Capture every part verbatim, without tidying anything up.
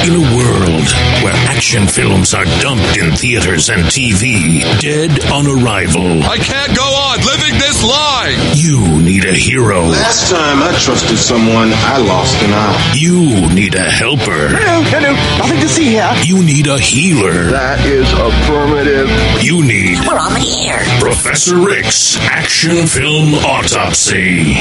In a world where action films are dumped in theaters and T V, dead on arrival. I can't go on living this lie! You need a hero. Last time I trusted someone, I lost an eye. You need a helper. Hello, hello, nothing to see here. You need a healer. That is affirmative. You need... We're on the air. Professor Rick's Action Film Autopsy.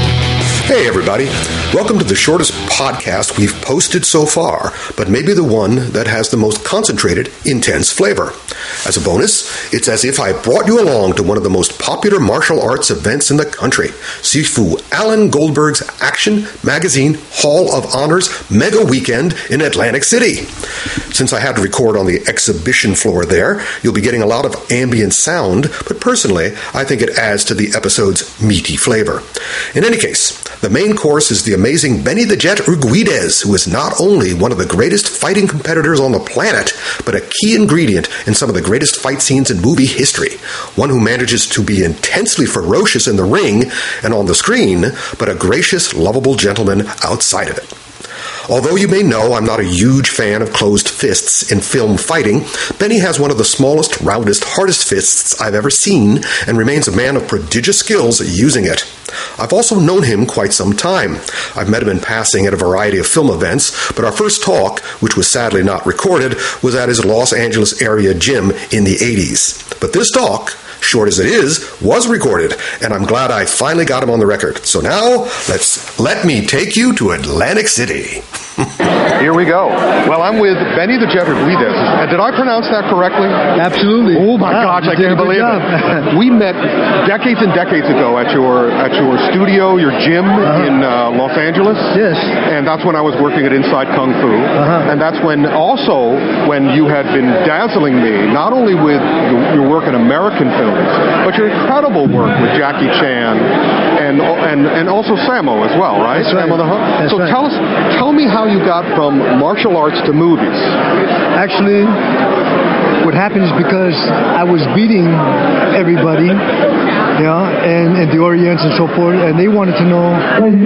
Hey everybody, welcome to the shortest podcast we've posted so far, but maybe the one that has the most concentrated, intense flavor. As a bonus, it's as if I brought you along to one of the most popular martial arts events in the country, Sifu Alan Goldberg's Action Magazine Hall of Honors Mega Weekend in Atlantic City. Since I had to record on the exhibition floor there, you'll be getting a lot of ambient sound, but personally, I think it adds to the episode's meaty flavor. In any case, the main course is the amazing Benny the Jet Urquidez, who is not only one of the greatest fighting competitors on the planet, but a key ingredient in some of the greatest fight scenes in movie history. One who manages to be intensely ferocious in the ring and on the screen, but a gracious, lovable gentleman outside of it. Although you may know I'm not a huge fan of closed fists in film fighting, Benny has one of the smallest, roundest, hardest fists I've ever seen and remains a man of prodigious skills at using it. I've also known him quite some time. I've met him in passing at a variety of film events, but our first talk, which was sadly not recorded, was at his Los Angeles area gym in the eighties. But this talk, short as it is, was recorded, and I'm glad I finally got him on the record. So now, let's let me take you to Atlantic City. Here we go. Well, I'm with Benny the Jet Urquidez. Uh, did I pronounce that correctly? Absolutely. Oh my wow, gosh, I can't believe it. We met decades and decades ago at your at your studio, your gym uh-huh. in uh, Los Angeles. Yes. And that's when I was working at Inside Kung Fu. Uh-huh. And that's when also when you had been dazzling me, not only with your work in American films, but your incredible work with Jackie Chan and and and also Sammo as well, right? That's right. Sammo the Hunt. That's so right. tell us, tell me how you got from martial arts to movies. Actually, what happened is because I was beating everybody, yeah, and, and the Orients and so forth, and they wanted to know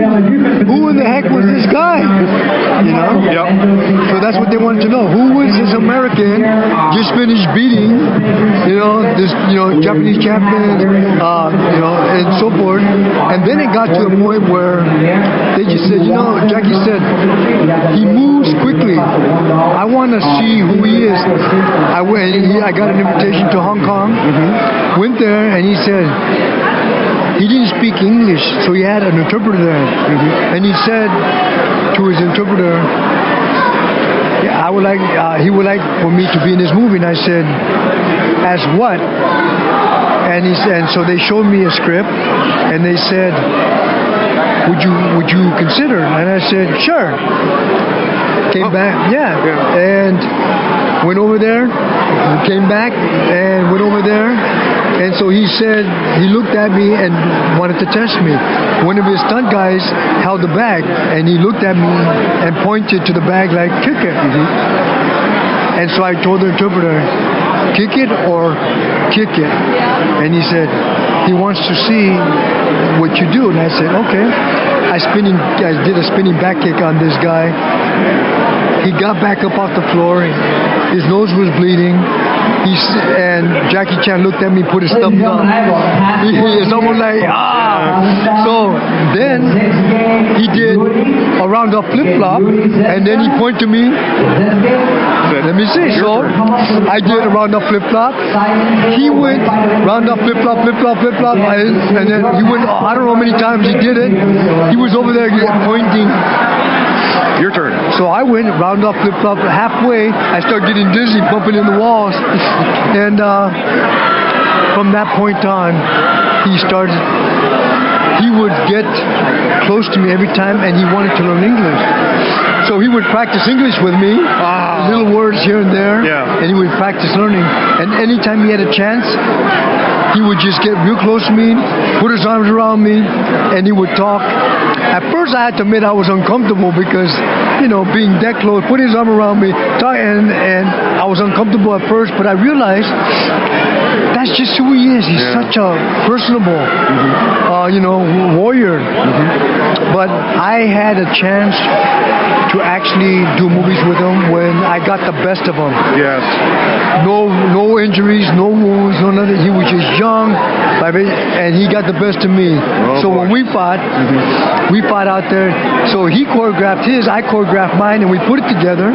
who in the heck was this guy, you know? Yep. So that's what they wanted to know. Who was this American just finished beating, you know, this, you know, Japanese champion, uh, you know, and so forth. And then it got to a point where they just said, you know, Jackie said, he moves quickly. I want to see who he is. I went. He, I got an invitation to Hong Kong. Mm-hmm. Went there, and he said he didn't speak English, so he had an interpreter there. Mm-hmm. And he said to his interpreter, yeah, "I would like. Uh, he would like for me to be in this movie." And I said, "As what?" And he said, and so they showed me a script, and they said, Would you would you consider? And I said, sure. Came oh. back, yeah. yeah, and went over there, came back, and went over there, and so he said, he looked at me and wanted to test me. One of his stunt guys held the bag, and he looked at me and pointed to the bag like, kick it. Mm-hmm. And so I told the interpreter, kick it or kick it? And he said, he wants to see what you do. And I said, okay. I spinning, I did a spinning back kick on this guy. He got back up off the floor. His nose was bleeding. He's, and Jackie Chan looked at me, put his thumbs up. He, it's almost like, ah. So then he did a round of flip-flop, and then he pointed to me. Let me see. So I did a round of flip-flop. He went round of flip-flop, flip-flop, flip-flop, and then he went, I don't know how many times he did it. He was over there pointing. Your turn. So I went round off flip flop halfway. I started getting dizzy, bumping in the walls, and uh, from that point on, he started. He would get close to me every time, and he wanted to learn English. So he would practice English with me, wow. little words here and there, yeah. and he would practice learning. And anytime he had a chance, he would just get real close to me, put his arms around me, and he would talk. At first, I had to admit I was uncomfortable because, you know, being that close, put his arm around me, talk, and, and I was uncomfortable at first, but I realized that's just who he is. He's Yeah. such a personable, mm-hmm. uh, you know, warrior. Mm-hmm. But I had a chance to actually do movies with him when I got the best of him. Yes. No, no injuries, no wounds, no nothing. He was just young, and he got the best of me. Oh, so boy. when we fought, mm-hmm. we fought out there. So he choreographed his, I choreographed mine, and we put it together.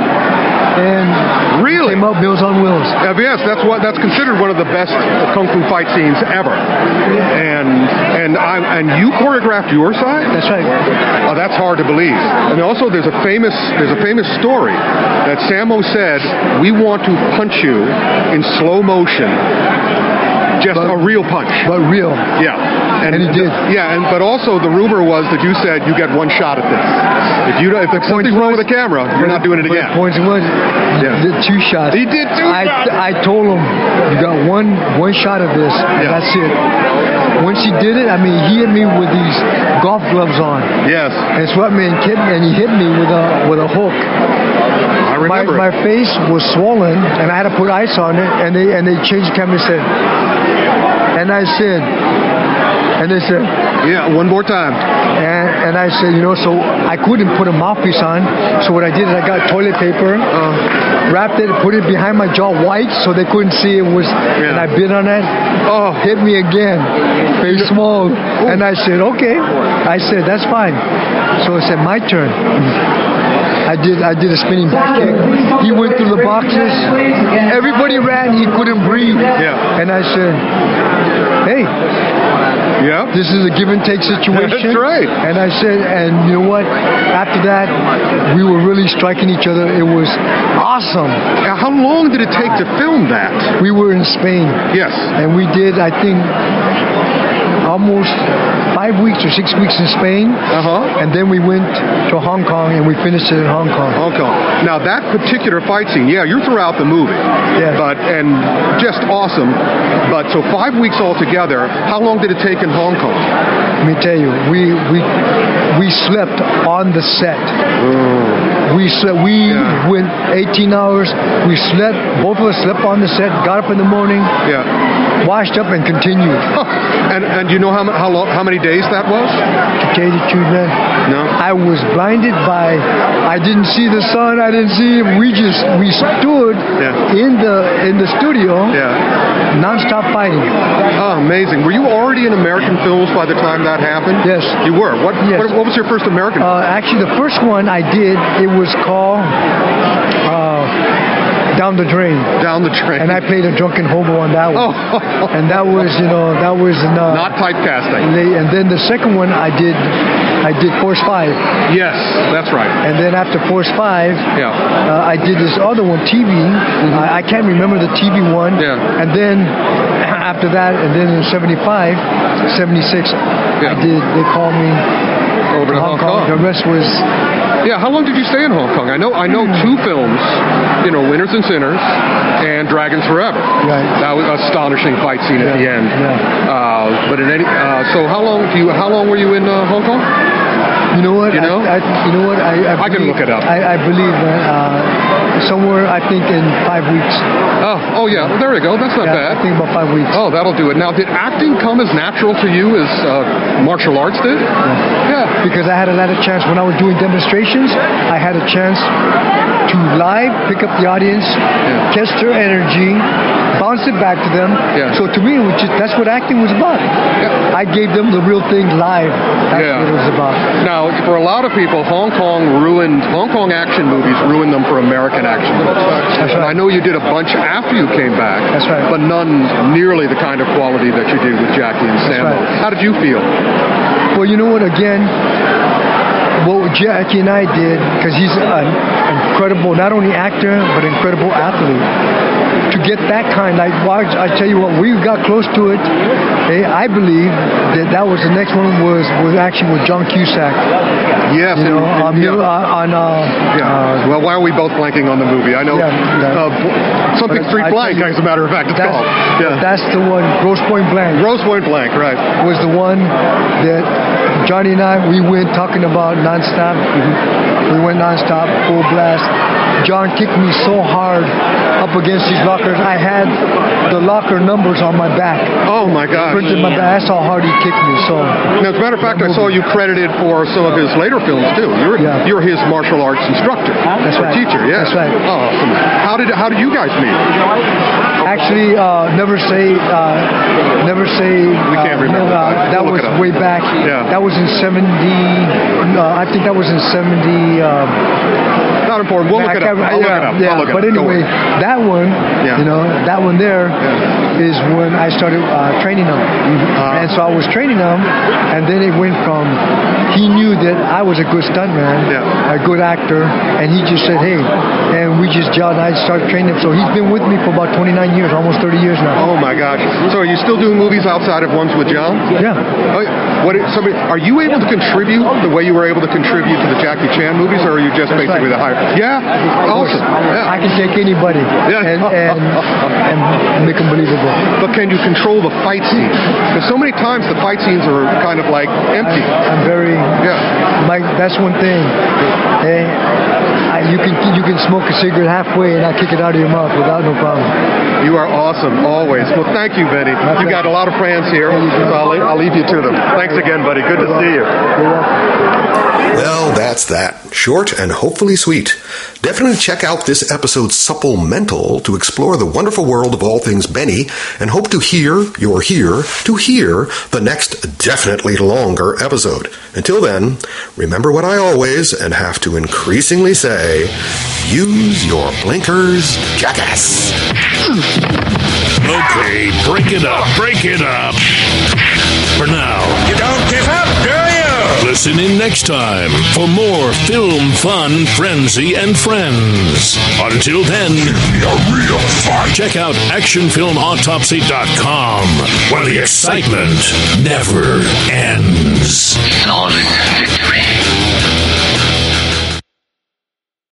And really, came out Meals on Wheels. Uh, yes, that's what that's considered one of the best kung fu fight scenes ever. And and I and you choreographed your side. That's right. Oh, that's hard to believe. And also, there's a famous there's a famous story that Sammo said, "We want to punch you in slow motion." Just but, a real punch. But real. Yeah. And, and he did. Yeah, and but also the rumor was that you said you get one shot at this. If you if there's something wrong with the camera, you're not doing it again. The points was yeah. he did two shots. He did two I, shots. I told him you got one one shot of this, and yeah. that's it. Once he did it, I mean, he hit me with these golf gloves on. Yes. And swept me and hit me, and he hit me with a with a hook. I remember. My, my face was swollen, and I had to put ice on it, and they and they changed the camera and said, and I said, and they said, yeah, one more time. And, and I said, you know, so I couldn't put a mouthpiece on, so what I did is I got toilet paper, uh, wrapped it, put it behind my jaw white, so they couldn't see it was, yeah. and I bit on it. Oh, hit me again, very small, Ooh. And I said, okay. I said, that's fine. So I said, my turn. I did I did a spinning back kick. He went through the boxes. Everybody ran. He couldn't breathe. Yeah. And I said, hey. Yeah. This is a give and take situation. That's right. And I said, and you know what? After that, we were really striking each other. It was awesome. Now, how long did it take to film that? We were in Spain. Yes. And we did, I think, almost five weeks or six weeks in Spain. Uh-huh. And then we went to Hong Kong and we finished it in Hong Kong. Hong Kong. Now that particular fight scene, yeah, you're throughout the movie. Yeah. But and just awesome. But so five weeks altogether, how long did it take in Hong Kong? Let me tell you, we we we slept on the set. Oh. We slept, we yeah. went eighteen hours. We slept, both of us slept on the set, got up in the morning, yeah. washed up and continued. Huh. And and you know how how long, how many days that was? To tell you the truth, man, no. I was blinded by, I didn't see the sun, I didn't see him. We just, we stood yeah. in the in the studio, yeah. non-stop fighting. Oh, amazing. Were you already in American films by the time that happened? Yes. You were? What, yes. what, what was your first American film? Uh, actually, the first one I did, it was called uh, Down the Drain. Down the Drain. And I played a drunken hobo on that one. Oh. And that was, you know, that was... Uh, Not typecasting. And, they, and then the second one I did, I did Force five. Yes, that's right. And then after Force five, yeah. uh, I did this other one, T V. Mm-hmm. I, I can't remember the T V one. Yeah. And then after that, and then in seventy-five, seventy-six, yeah. I did, they called me over to Hong, Hong Kong. Kong. The rest was... Yeah, how long did you stay in Hong Kong? I know I know two films, you know, Winners and Sinners and Dragons Forever. Right. That was an astonishing fight scene yeah. at the end. Yeah. Uh, but in any, uh, so how long do you? How long were you in uh, Hong Kong? You know what? You know? I, I, you know what? I, I, I can look it up. I, I believe that uh, somewhere, I think in five weeks. Oh, oh yeah. Well, there you go. That's not yeah, bad. I think about five weeks. Oh, that'll do it. Now, did acting come as natural to you as uh, martial arts did? Yeah. yeah. Because I had a lot of chance when I was doing demonstrations. I had a chance to live pick up the audience, yeah. test their energy, bounce it back to them. Yeah. So to me, it was just, that's what acting was about. Yeah. I gave them the real thing live. That's yeah. what it was about. Now, for a lot of people, Hong Kong ruined, Hong Kong action movies ruined them for American action movies. That's right. And I know you did a bunch after you came back. That's right. But none nearly the kind of quality that you did with Jackie and Sammo. Right. How did you feel? Well, you know what, again, what Jackie and I did, because he's an incredible, not only actor, but incredible athlete. To get that kind, like, I tell you what, we got close to it. I believe that that was the next one was was actually with John Cusack. Yes, you know, and, and, on, yeah. on uh, yeah. Uh, well, why are we both blanking on the movie? I know yeah, yeah. Uh, something Street Blank, as a matter of fact, it's that's, called. Yeah. That's the one. Grosse Pointe Blank. Grosse Pointe Blank, right? Was the one that Johnny and I, we went talking about nonstop. Mm-hmm. We went nonstop, full blast. John kicked me so hard up against these lockers. I had the locker numbers on my back. Oh my gosh! Printed my back. That's how hard he kicked me. So, now, as a matter of fact, I saw you credited for some of his later films too. You're yeah. you're his martial arts instructor, that's or right. teacher. Yeah, that's right. Oh, awesome. How did how did you guys meet? Actually, uh, never say, uh, never say. We can't uh, remember. Uh, that we'll was way back. Yeah. That was in seventy. Uh, I think that was in seventy. Um, Not important. We'll look it up. I'll yeah, look it up. Yeah, I'll look it but up. anyway, that one, Yeah. you know, that one there Yeah. is when I started uh, training them. Uh, and so I was training them, and then it went from, he knew that I was a good stuntman, Yeah. a good actor, and he just said, hey, and we just gelled, and I started training him. So he's been with me for about twenty-nine years, almost thirty years now. Oh my gosh! So are you still doing movies outside of Ones with John? Yeah. Oh, what? Somebody? Are you able to contribute the way you were able to contribute to the Jackie Chan movies, or are you just That's basically right. the higher? Yeah. Awesome. Yeah. I can take anybody Yeah. and, and, and make them believable. But can you control the fight scenes? Because so many times the fight scenes are kind of like empty. I'm, I'm very. Yeah. My that's one thing. Hey, I, you can you can smoke a cigarette halfway and I kick it out of your mouth without no problem. You are awesome, always. Well, thank you, Benny. You got a lot of fans here, so I'll, I'll leave you to them. Thanks again, buddy. Good to see you. Well, that's that. Short and hopefully sweet. Definitely check out this episode's supplemental to explore the wonderful world of all things Benny, and hope to hear, you're here, to hear the next definitely longer episode. Until then, remember what I always, and have to increasingly say, use your blinkers, jackass. Okay, break it up, break it up. For now, You don't give up, do you? listen in next time for more film fun, frenzy, and friends. Until then, check out action film autopsy dot com, where the excitement never ends. Flawless victory.